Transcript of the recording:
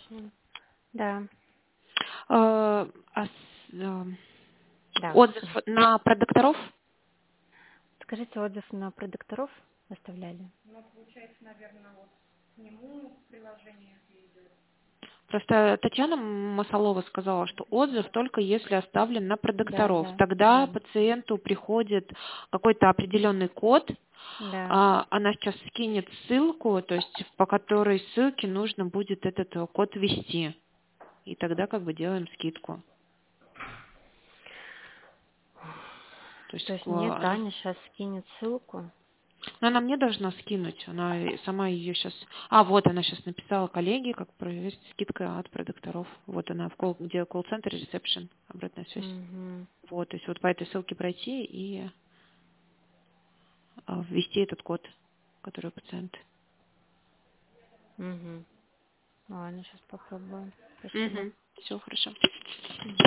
Точно. Да. Да. Отзыв на продукторов? Скажите, отзыв на продукторов оставляли? Просто Татьяна Масалова сказала, что отзыв только если оставлен на Да, продукторов. да, Тогда да. пациенту приходит какой-то определенный код, Да. она сейчас скинет ссылку, то есть по которой ссылке нужно будет этот код ввести. И тогда как бы делаем скидку. То есть То есть мне Таня сейчас скинет ссылку. но она мне должна скинуть, она сама ее сейчас... А, вот она сейчас написала коллеге, как провести скидка от продукторов. Вот она, где колл-центр, ресепшн, обратная связь. Угу. Вот, то есть вот по этой ссылке пройти и ввести этот код, который у пациента. Угу. Ладно, сейчас попробую. Спасибо. Угу. Все хорошо. Мгм.